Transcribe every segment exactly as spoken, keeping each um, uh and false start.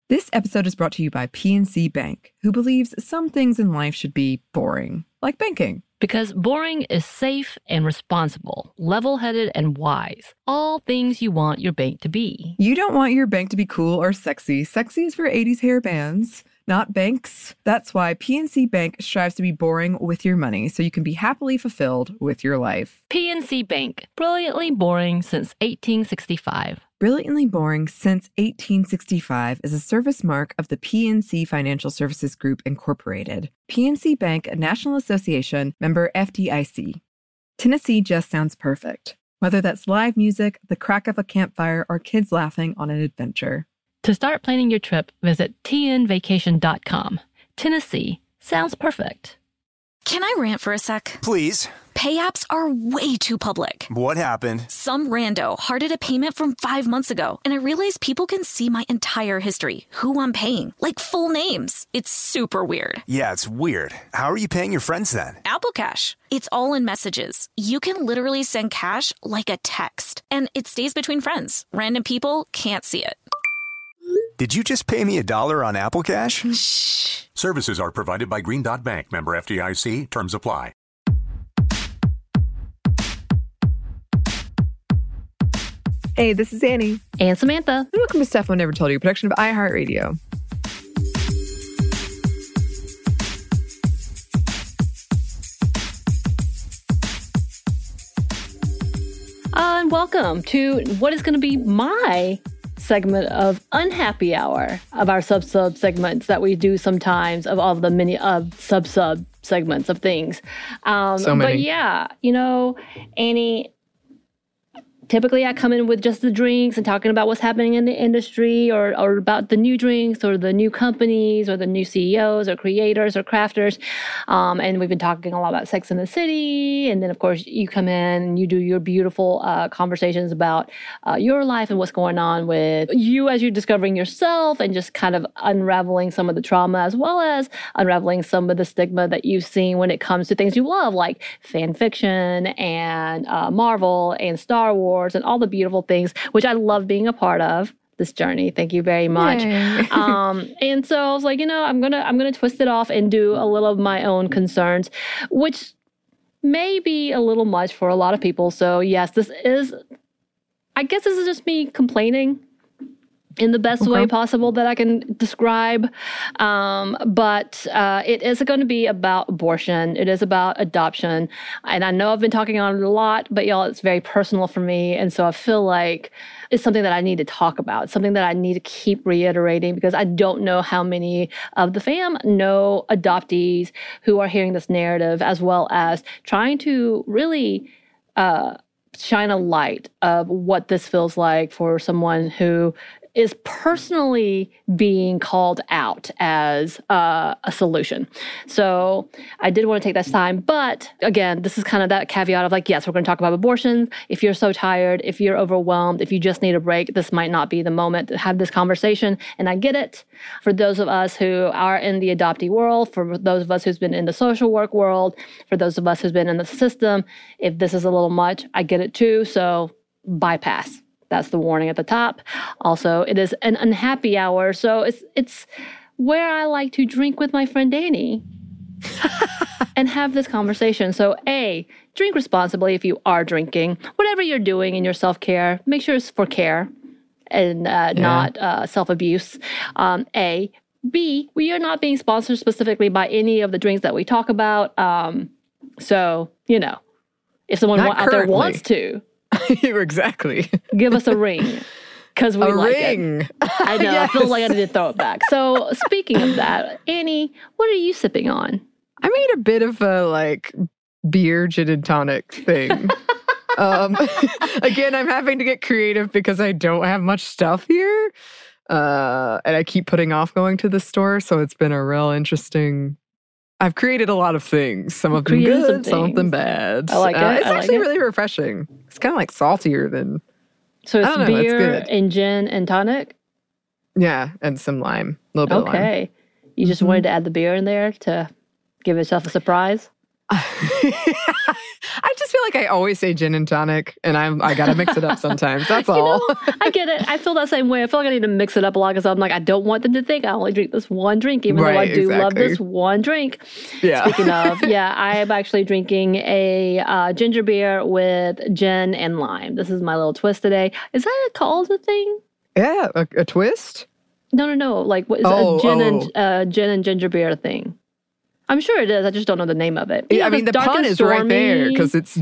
This episode is brought to you by P N C Bank, who believes some things in life should be boring, like banking. Because boring is safe and responsible, level-headed and wise. All things you want your bank to be. You don't want your bank to be cool or sexy. Sexy is for eighties hair bands, not banks. That's why P N C Bank strives to be boring with your money, so you can be happily fulfilled with your life. P N C Bank, brilliantly boring since eighteen sixty-five. Brilliantly Boring Since eighteen sixty-five is a service mark of the P N C Financial Services Group, Incorporated. P N C Bank, a National Association, member F D I C. Tennessee just sounds perfect, whether that's live music, the crack of a campfire, or kids laughing on an adventure. To start planning your trip, visit T N vacation dot com. Tennessee sounds perfect. Can I rant for a sec? Please. Pay apps are way too public. What happened? Some rando hearted a payment from five months ago, and I realized people can see my entire history, who I'm paying, like full names. It's super weird. Yeah, it's weird. How are you paying your friends then? Apple Cash. It's all in messages. You can literally send cash like a text, and it stays between friends. Random people can't see it. Did you just pay me a dollar on Apple Cash? Shh. Services are provided by Green Dot Bank, member F D I C. Terms apply. Hey, this is Annie. And Samantha. And welcome to Stuff I Never Told You, a production of iHeartRadio. Uh, and welcome to what is going to be my segment of Unhappy Hour of our sub-sub segments that we do sometimes of all of the many of sub-sub segments of things. Um, so many. But yeah, you know, Annie, typically I come in with just the drinks and talking about what's happening in the industry or, or about the new drinks or the new companies or the new C E Os or creators or crafters. Um, and we've been talking a lot about Sex and the City. And then, of course, you come in and you do your beautiful uh, conversations about uh, your life and what's going on with you as you're discovering yourself and just kind of unraveling some of the trauma as well as unraveling some of the stigma that you've seen when it comes to things you love, like fan fiction and uh, Marvel and Star Wars. And all the beautiful things, which I love being a part of this journey. Thank you very much. um, and so I was like, you know, I'm gonna I'm gonna twist it off and do a little of my own concerns, which may be a little much for a lot of people. So yes, this is, I guess this is just me complaining in the best okay. way possible that I can describe. Um, but uh, it is going to be about abortion. It is about adoption. And I know I've been talking on it a lot, but y'all, it's very personal for me. And so I feel like it's something that I need to talk about. It's something that I need to keep reiterating because I don't know how many of the fam know adoptees who are hearing this narrative as well as trying to really uh, shine a light of what this feels like for someone who is personally being called out as uh, a solution. So I did want to take that time. But again, this is kind of that caveat of like, yes, we're going to talk about abortion. If you're so tired, if you're overwhelmed, if you just need a break, this might not be the moment to have this conversation. And I get it. For those of us who are in the adoptee world, for those of us who's been in the social work world, for those of us who's been in the system, if this is a little much, I get it too. So bypass. That's the warning at the top. Also, it is an unhappy hour, so it's it's where I like to drink with my friend Danny and have this conversation. So, A, drink responsibly if you are drinking. Whatever you're doing in your self-care, make sure it's for care and uh, yeah. not uh, self-abuse. Um, A. B, we are not being sponsored specifically by any of the drinks that we talk about. Um, so, you know, if someone wa- out there wants to, exactly. give us a ring because we a like ring. it. I know. Yes. I feel like I need to throw it back. So speaking of that, Annie, what are you sipping on? I made a bit of a like beer gin and tonic thing. um, again, I'm having to get creative because I don't have much stuff here, uh, and I keep putting off going to the store. So it's been a real interesting. I've created a lot of things. Some of them good, some, some of them bad. I like it. Uh, it's I actually like really refreshing. It's kind of like saltier than. So it's know, beer it's and gin and tonic? Yeah, and some lime. A little bit of lime. Okay. You just mm-hmm. wanted to add the beer in there to give yourself a surprise? I just feel like I always say gin and tonic, and I'm I gotta mix it up sometimes. That's all. You know, I get it. I feel that same way. I feel like I need to mix it up a lot because I'm like, I don't want them to think I only drink this one drink, even right, though I do exactly. love this one drink. Yeah. Speaking of, yeah, I am actually drinking a uh, ginger beer with gin and lime. This is my little twist today. Is that called a thing? Yeah, a, a twist? No, no, no. Like, what is oh, a gin oh. and uh, gin and ginger beer thing? I'm sure it is. I just don't know the name of it. Yeah, Yeah, I mean, the dark pun and is right there stormy. because it's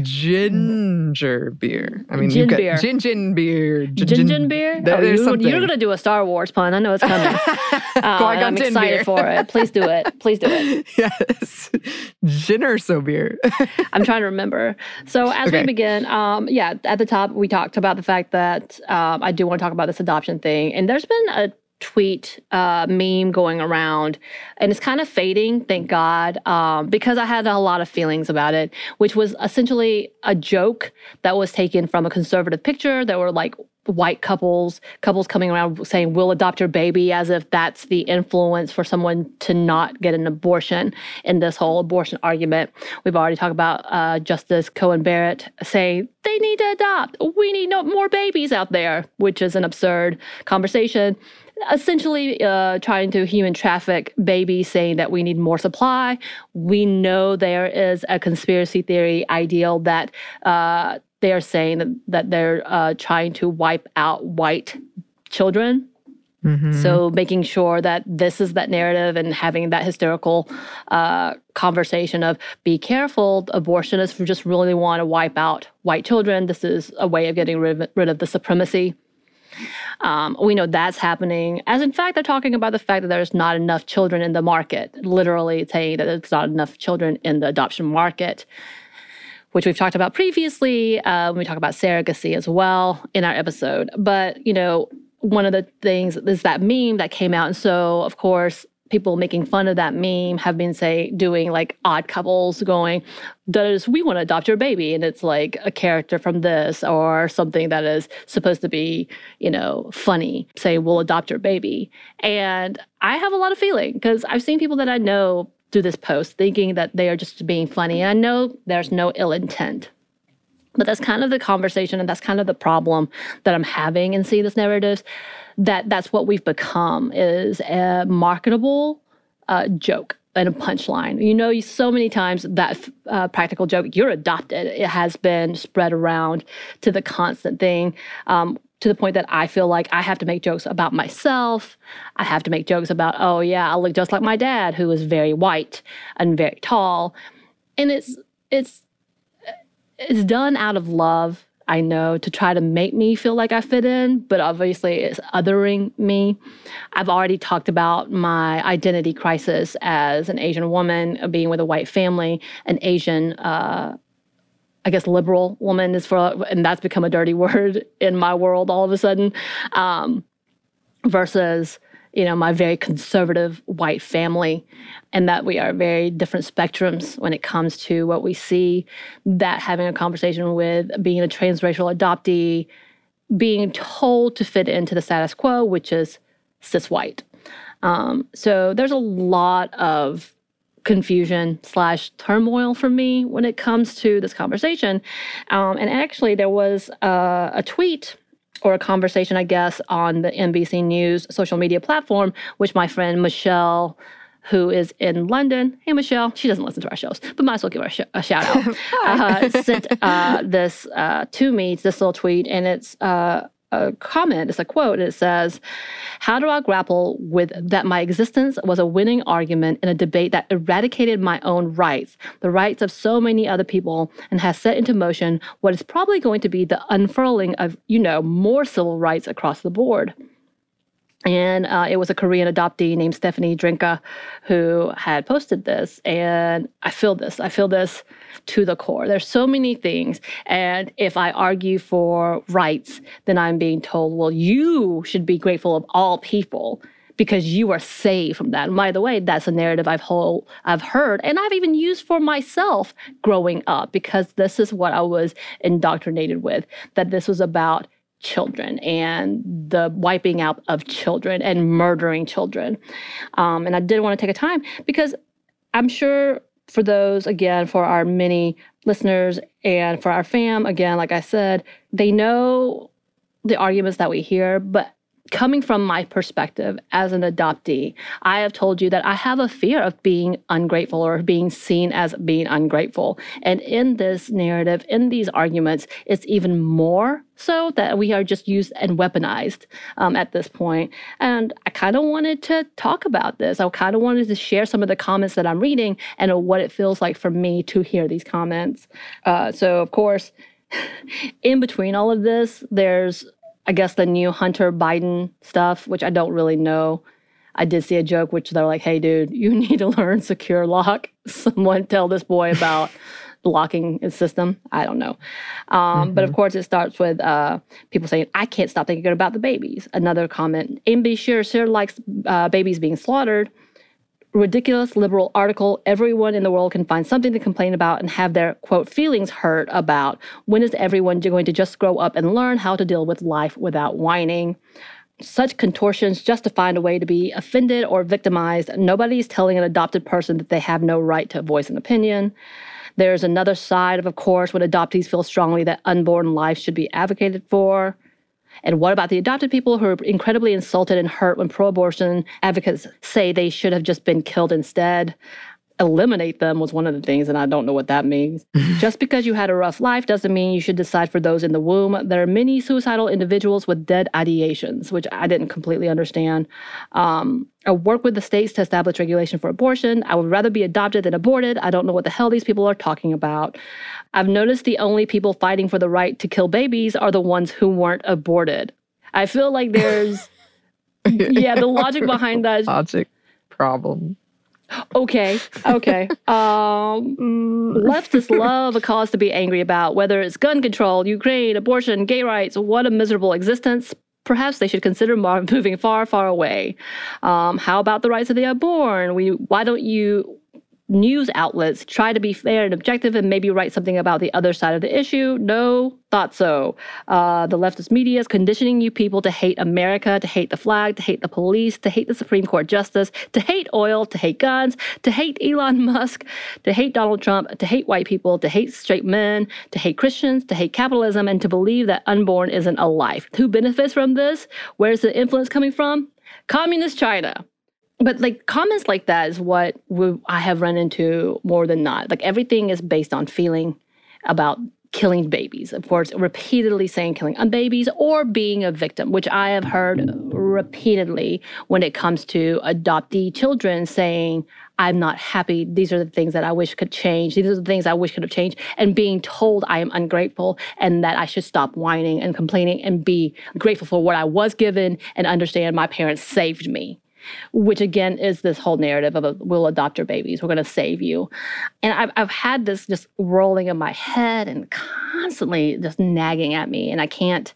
ginger beer. I mean, Gin you've got beer. gin gin beer. Gin Gin gin beer? There- Oh, there's you, something. you're going to do a Star Wars pun. I know it's coming. Uh, Qui-Gon and I'm Jinn excited beer. for it. Please do it. Please do it. Yes. Gin or so beer. I'm trying to remember. So as Okay. we begin, um, yeah, at the top, we talked about the fact that um, I do want to talk about this adoption thing. And there's been a tweet uh, meme going around, and it's kind of fading, thank God, um, because I had a lot of feelings about it, which was essentially a joke that was taken from a conservative picture. There were like white couples, couples coming around saying, we'll adopt your baby, as if that's the influence for someone to not get an abortion in this whole abortion argument. We've already talked about uh, Justice Cohen Barrett saying, they need to adopt. We need no more babies out there, which is an absurd conversation. Essentially uh, trying to human traffic babies, saying that we need more supply. We know there is a conspiracy theory ideal that uh, they are saying that, that they're uh, trying to wipe out white children. Mm-hmm. So making sure that this is that narrative and having that hysterical uh, conversation of be careful, abortionists just really want to wipe out white children. This is a way of getting rid of, rid of the supremacy. Um, we know that's happening. As in fact, they're talking about the fact that there's not enough children in the market, literally saying that there's not enough children in the adoption market, which we've talked about previously uh, when we talk about surrogacy as well in our episode. But, you know, one of the things is that meme that came out. And so, of course, people making fun of that meme have been, say, doing like odd couples going, does we want to adopt your baby? And it's like a character from this or something that is supposed to be, you know, funny, say, we'll adopt your baby. And I have a lot of feeling because I've seen people that I know do this post thinking that they are just being funny. And I know there's no ill intent. But that's kind of the conversation and that's kind of the problem that I'm having in seeing this narratives, that that's what we've become is a marketable uh, joke and a punchline. You know, so many times that uh, practical joke, you're adopted, it has been spread around to the constant thing, um, to the point that I feel like I have to make jokes about myself. I have to make jokes about, oh yeah, I look just like my dad, who is very white and very tall. And it's it's it's done out of love, I know, to try to make me feel like I fit in, but obviously it's othering me. I've already talked about my identity crisis as an Asian woman, being with a white family, an Asian, uh, I guess, liberal woman is for, and that's become a dirty word in my world all of a sudden, um, versus, you know, my very conservative white family, and that we are very different spectrums when it comes to what we see, that having a conversation with being a transracial adoptee, being told to fit into the status quo, which is cis white. Um, so there's a lot of confusion slash turmoil for me when it comes to this conversation. Um, and actually there was uh, a tweet or a conversation, I guess, on the N B C News social media platform, which my friend Michelle, who is in London, hey Michelle, she doesn't listen to our shows, but might as well give her a, sh- a shout out, uh, sent uh, this uh, to me, this little tweet, and it's uh, a comment, it's a quote, and it says, how do I grapple with that my existence was a winning argument in a debate that eradicated my own rights, the rights of so many other people, and has set into motion what is probably going to be the unfurling of, you know, more civil rights across the board. And uh, it was a Korean adoptee named Stephanie Drinka who had posted this. And I feel this. I feel this to the core. There's so many things. And if I argue for rights, then I'm being told, well, you should be grateful of all people because you are saved from that. And by the way, that's a narrative I've whole, I've heard and I've even used for myself growing up, because this is what I was indoctrinated with, that this was about children and the wiping out of children and murdering children. Um, and I did want to take a time because I'm sure for those, again, for our many listeners and for our fam, again, like I said, they know the arguments that we hear, but coming from my perspective as an adoptee, I have told you that I have a fear of being ungrateful or being seen as being ungrateful. And in this narrative, in these arguments, it's even more so that we are just used and weaponized um, at this point. And I kind of wanted to talk about this. I kind of wanted to share some of the comments that I'm reading and what it feels like for me to hear these comments. Uh, so, of course, in between all of this, there's I guess the new Hunter Biden stuff, which I don't really know. I did see a joke, which they're like, hey, dude, you need to learn secure lock. Someone tell this boy about blocking his system. I don't know. Um, mm-hmm. But of course, it starts with uh, people saying, I can't stop thinking about the babies. Another comment, A M B sure, sure likes uh, babies being slaughtered. Ridiculous liberal article. Everyone in the world can find something to complain about and have their, quote, feelings hurt about. When is everyone going to just grow up and learn how to deal with life without whining? Such contortions just to find a way to be offended or victimized. Nobody's telling an adopted person that they have no right to voice an opinion. There's another side of, of course, when adoptees feel strongly that unborn life should be advocated for. And what about the adopted people who are incredibly insulted and hurt when pro-abortion advocates say they should have just been killed instead? Eliminate them was one of the things, and I don't know what that means. Just because you had a rough life doesn't mean you should decide for those in the womb. There are many suicidal individuals with dead ideations, which I didn't completely understand. Um, I work with the states to establish regulation for abortion. I would rather be adopted than aborted. I don't know what the hell these people are talking about. I've noticed the only people fighting for the right to kill babies are the ones who weren't aborted. I feel like there's, yeah, the logic behind that. Logic problem. Okay, okay. Um, leftists love a cause to be angry about, whether it's gun control, Ukraine, abortion, gay rights. What a miserable existence. Perhaps they should consider moving far, far away. Um, how about the rights of the unborn? We, why don't you news outlets try to be fair and objective and maybe write something about the other side of the issue? No, thought so. Uh, the leftist media is conditioning you people to hate America, to hate the flag, to hate the police, to hate the Supreme Court justice, to hate oil, to hate guns, to hate Elon Musk, to hate Donald Trump, to hate white people, to hate straight men, to hate Christians, to hate capitalism, and to believe that unborn isn't a life. Who benefits from this? Where's the influence coming from? Communist China. But like comments like that is what we, I have run into more than not. Like everything is based on feeling about killing babies. Of course, repeatedly saying killing babies or being a victim, which I have heard repeatedly when it comes to adoptee children saying, I'm not happy. These are the things that I wish could change. These are the things I wish could have changed. And being told I am ungrateful and that I should stop whining and complaining and be grateful for what I was given and understand my parents saved me. Which again is this whole narrative of a, we'll adopt your babies, we're going to save you. And I've, I've had this just rolling in my head and constantly just nagging at me, and I can't,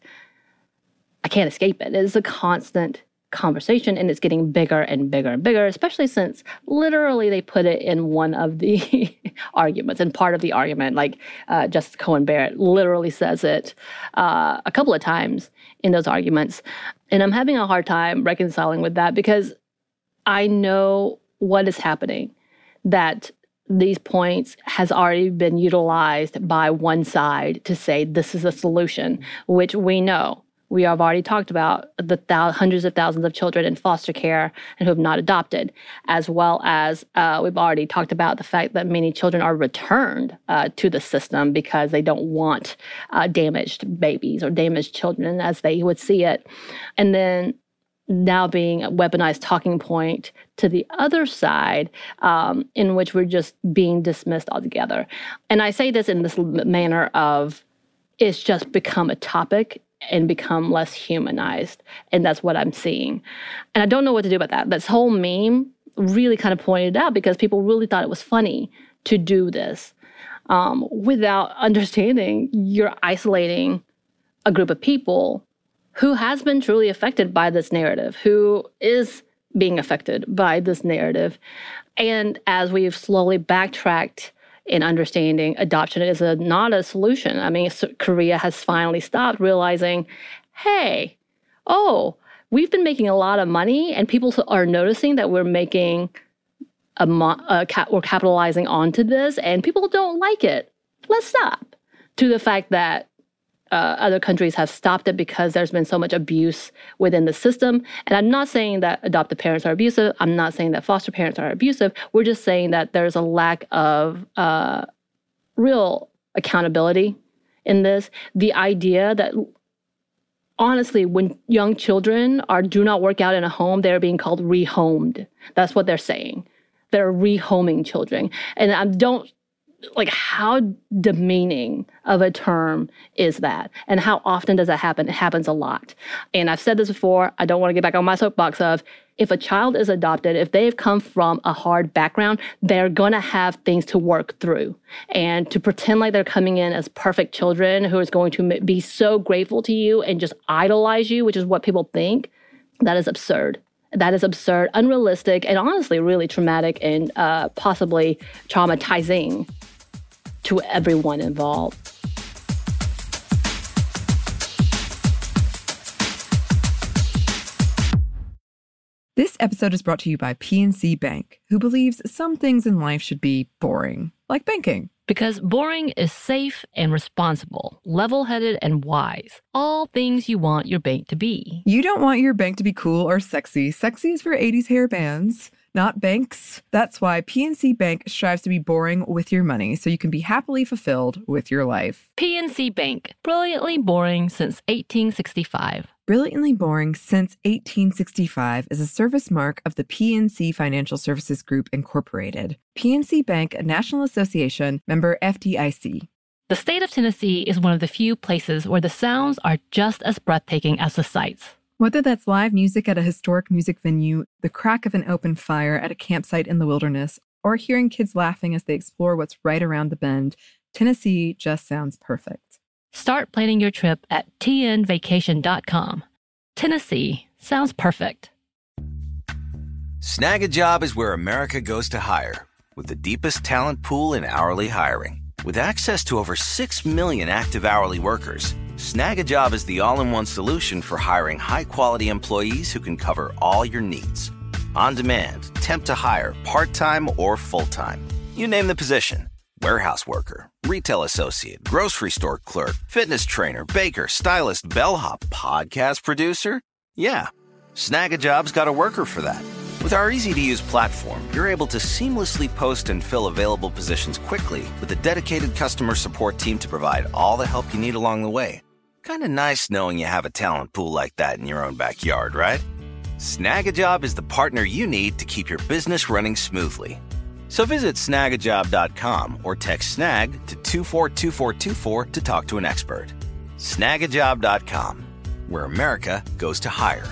I can't escape it. It's a constant conversation, and it's getting bigger and bigger and bigger, especially since literally they put it in one of the arguments, and part of the argument, like uh, Justice Cohen Barrett literally says it uh, a couple of times in those arguments. And I'm having a hard time reconciling with that because I know what is happening, that these points has already been utilized by one side to say this is a solution, which we know. We have already talked about the thou- hundreds of thousands of children in foster care and who have not adopted, as well as uh, we've already talked about the fact that many children are returned uh, to the system because they don't want uh, damaged babies or damaged children as they would see it. And then now being a weaponized talking point to the other side um, in which we're just being dismissed altogether. And I say this in this manner of it's just become a topic and become less humanized. And that's what I'm seeing. And I don't know what to do about that. This whole meme really kind of pointed out because people really thought it was funny to do this um, without understanding you're isolating a group of people who has been truly affected by this narrative, who is being affected by this narrative. And as we've slowly backtracked in understanding adoption is a, not a solution. I mean, Korea has finally stopped realizing, hey, oh, we've been making a lot of money and people are noticing that we're making, a, a we're capitalizing onto this and people don't like it. let's stop, to the fact that uh, other countries have stopped it because there's been so much abuse within the system. And I'm not saying that adoptive parents are abusive. I'm not saying that foster parents are abusive. We're just saying that there's a lack of uh, real accountability in this. The idea that, honestly, when young children are do not work out in a home, they're being called rehomed. That's what they're saying. They're rehoming children. And I don't, like, how demeaning of a term is that? And how often does that happen? It happens a lot. And I've said this before. I don't want to get back on my soapbox of, if a child is adopted, if they've come from a hard background, they're going to have things to work through. And to pretend like they're coming in as perfect children who is going to be so grateful to you and just idolize you, which is what people think, that is absurd. That is absurd, unrealistic, and honestly really traumatic and uh, possibly traumatizing to everyone involved. This episode is brought to you by P N C Bank, who believes some things in life should be boring, like banking. Because boring is safe and responsible, level-headed and wise. All things you want your bank to be. You don't want your bank to be cool or sexy. Sexy is for eighties hair bands, not banks. That's why P N C Bank strives to be boring with your money so you can be happily fulfilled with your life. P N C Bank, brilliantly boring since eighteen sixty-five. Brilliantly Boring Since eighteen sixty-five is a service mark of the P N C Financial Services Group, Incorporated. P N C Bank, a National Association, member F D I C. The state of Tennessee is one of the few places where the sounds are just as breathtaking as the sights. Whether that's live music at a historic music venue, the crack of an open fire at a campsite in the wilderness, or hearing kids laughing as they explore what's right around the bend, Tennessee just sounds perfect. Start planning your trip at T N vacation dot com. Tennessee sounds perfect. Snag a Job is where America goes to hire, with the deepest talent pool in hourly hiring. With access to over six million active hourly workers, Snag a Job is the all-in-one solution for hiring high-quality employees who can cover all your needs. On demand, temp to hire, part-time or full-time. You name the position. Warehouse worker, retail associate, grocery store clerk, fitness trainer, baker, stylist, bellhop, podcast producer. Yeah, Snag a Job's got a worker for that. With our easy-to-use platform, you're able to seamlessly post and fill available positions quickly with a dedicated customer support team to provide all the help you need along the way. Kind of nice knowing you have a talent pool like that in your own backyard, right? Snag a Job is the partner you need to keep your business running smoothly. So visit snag a job dot com or text SNAG to two four two four two four to talk to an expert. snag a job dot com, where America goes to hire.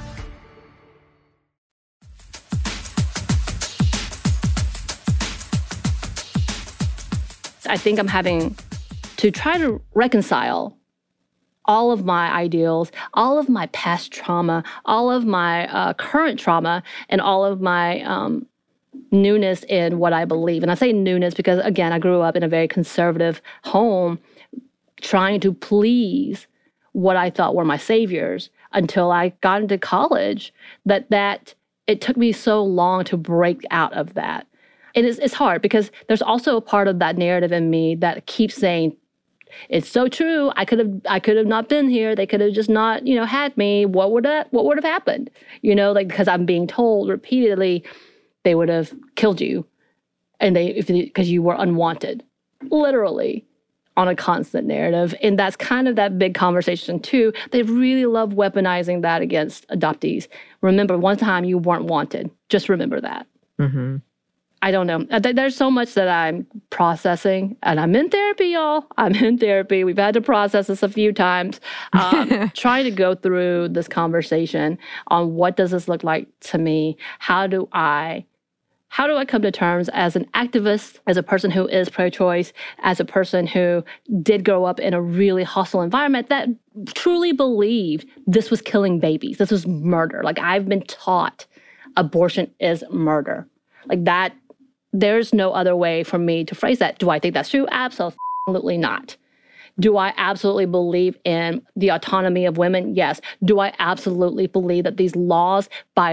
I think I'm having to try to reconcile all of my ideals, all of my past trauma, all of my uh, current trauma, and all of my um, newness in what I believe. And I say newness because, again, I grew up in a very conservative home trying to please what I thought were my saviors until I got into college, that that it took me so long to break out of that. It is, it's hard because there's also a part of that narrative in me that keeps saying, it's so true. I could have I could have not been here. They could have just not, you know, had me. What would that what would have happened? You know, like, because I'm being told repeatedly they would have killed you, and they if because you were unwanted, literally, on a constant narrative. And that's kind of that big conversation too. They really love weaponizing that against adoptees. Remember, one time you weren't wanted. Just remember that. Mm-hmm. I don't know. There's so much that I'm processing, and I'm in therapy, y'all. I'm in therapy. We've had to process this a few times. Um, trying to go through this conversation on what does this look like to me? How do I, how do I come to terms as an activist, as a person who is pro-choice, as a person who did grow up in a really hostile environment that truly believed this was killing babies. This was murder. Like, I've been taught abortion is murder. Like that. There's no other way for me to phrase that. Do I think that's true? Absolutely not. Do I absolutely believe in the autonomy of women? Yes. Do I absolutely believe that these laws, by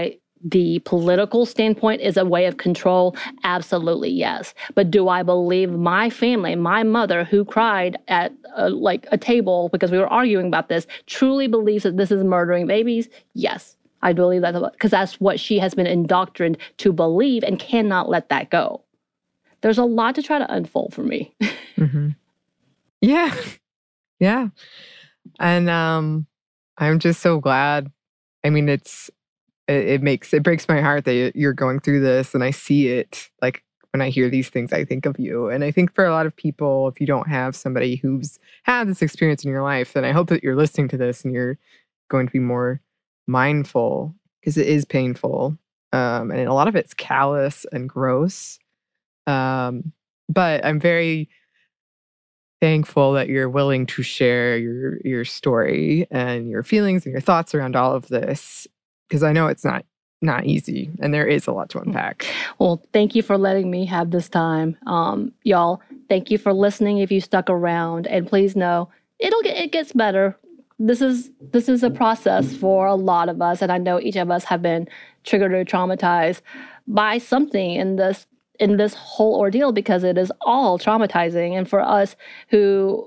the political standpoint is a way of control, absolutely yes. But do I believe my family, my mother who cried at a, like a table because we were arguing about this, truly believes that this is murdering babies? Yes, I believe that because that's what she has been indoctrined to believe and cannot let that go. There's a lot to try to unfold for me. Mm-hmm. Yeah, yeah. And um, I'm just so glad. I mean, it's it, it makes it breaks my heart that you're going through this, and I see it. Like when I hear these things, I think of you. And I think for a lot of people, if you don't have somebody who's had this experience in your life, then I hope that you're listening to this and you're going to be more mindful, because it is painful, um, and a lot of it's callous and gross. Um, but I'm very thankful that you're willing to share your your story and your feelings and your thoughts around all of this, because I know it's not not easy and there is a lot to unpack. Well, thank you for letting me have this time. Um, y'all, thank you for listening if you stuck around, and please know it'll get it gets better. This is this is a process for a lot of us, and I know each of us have been triggered or traumatized by something in this in this whole ordeal, because it is all traumatizing. And for us who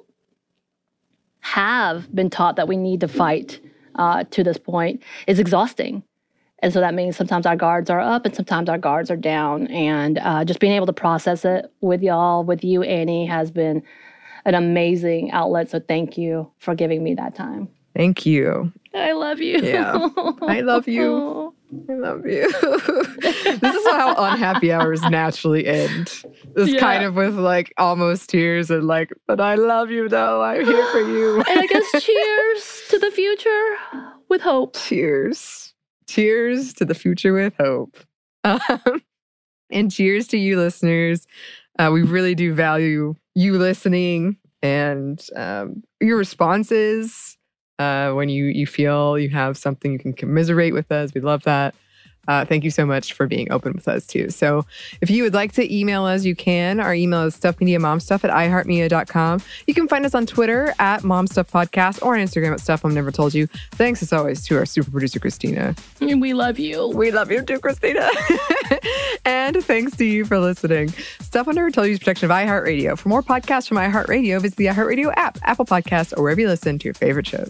have been taught that we need to fight uh, to this point, it's exhausting. And so that means sometimes our guards are up and sometimes our guards are down. And uh, just being able to process it with y'all, with you, Annie, has been an amazing outlet. So thank you for giving me that time. Thank you. I love you. Yeah, I love you. I love you. This is how unhappy hours naturally end. It's yeah. kind of with like almost tears and like, but I love you though. I'm here for you. And I guess cheers to the future with hope. Cheers. Cheers to the future with hope. Um, and cheers to you listeners. Uh, we really do value you listening and um, your responses. Uh, when you, you feel you have something you can commiserate with us. We love that. Uh, thank you so much for being open with us too. So if you would like to email us, you can. Our email is stuffmediamomstuff at i heart media dot com. You can find us on Twitter at momstuffpodcast or on Instagram at Stuff Mom Never Told You. Thanks as always to our super producer, Christina. We love you. We love you too, Christina. And thanks to you for listening. Stuff Mom Never Told You is a production of iHeartRadio. For more podcasts from iHeartRadio, visit the iHeartRadio app, Apple Podcasts, or wherever you listen to your favorite shows.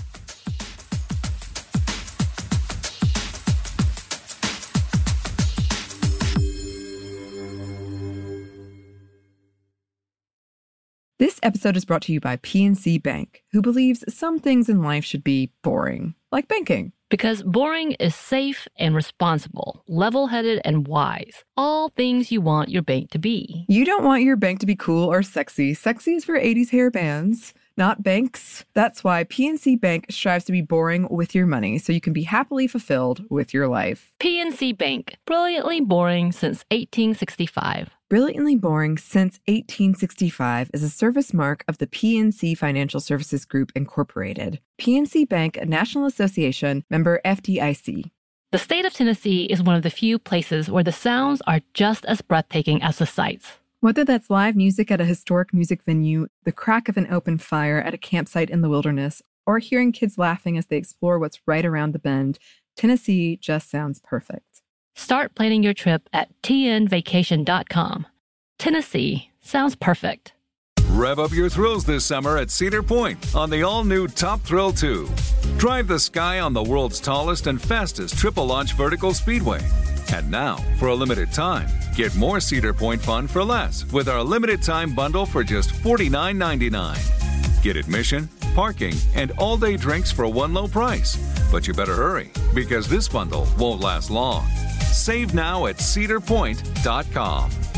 This episode is brought to you by P N C Bank, who believes some things in life should be boring, like banking. Because boring is safe and responsible, level-headed and wise. All things you want your bank to be. You don't want your bank to be cool or sexy. Sexy is for eighties hair bands, not banks. That's why P N C Bank strives to be boring with your money so you can be happily fulfilled with your life. P N C Bank, brilliantly boring since eighteen sixty-five. Brilliantly Boring Since eighteen sixty-five is a service mark of the P N C Financial Services Group, Incorporated. P N C Bank, a National Association, member F D I C. The state of Tennessee is one of the few places where the sounds are just as breathtaking as the sights. Whether that's live music at a historic music venue, the crack of an open fire at a campsite in the wilderness, or hearing kids laughing as they explore what's right around the bend, Tennessee just sounds perfect. Start planning your trip at T N vacation dot com. Tennessee sounds perfect. Rev up your thrills this summer at Cedar Point on the all-new Top Thrill two. Drive the sky on the world's tallest and fastest triple-launch vertical speedway. And now, for a limited time, get more Cedar Point fun for less with our limited-time bundle for just forty-nine ninety-nine. Get admission, parking, and all-day drinks for one low price. But you better hurry, because this bundle won't last long. Save now at Cedar Point dot com.